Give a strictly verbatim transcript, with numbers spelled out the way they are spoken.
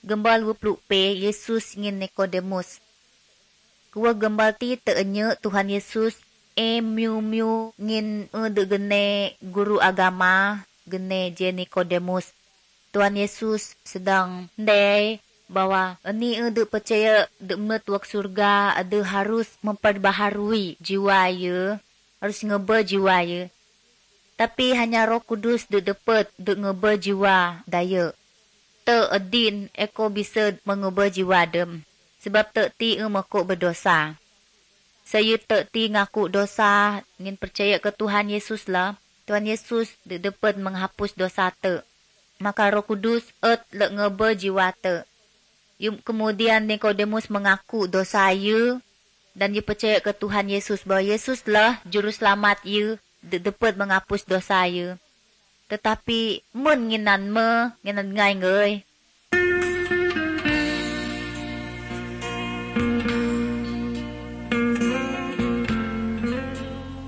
gembal wupluk pe Yesus ngin Nikodemus. Kua gembal ti teenye Tuhan Yesus e miu-miu ngin e de gene guru agama gene je Nikodemus. Tuhan Yesus sedang ndai bahwa ini e de percaya de metuak surga ada harus memperbaharui jiwa ye, harus ngeba jiwa ye. Tapi hanya Roh Kudus de dapat de ngeba jiwa daya. Te edin eko bisa mengubah jiwa dem. Sebab te ti e makuk berdosa. Saya te ti ngaku dosa, ingin percaya ke Tuhan Yesus lah. Tuhan Yesus de dapat menghapus dosa te. Maka Roh Kudus et le ngeba jiwa te. Yum, kemudian Nikodemus mengaku dosa ye dan ye percaya ke Tuhan Yesus bahwa Yesus lah juru selamat ye de dapat menghapus dosa ye. Tetapi mun nginan me, nginan ngai ngai,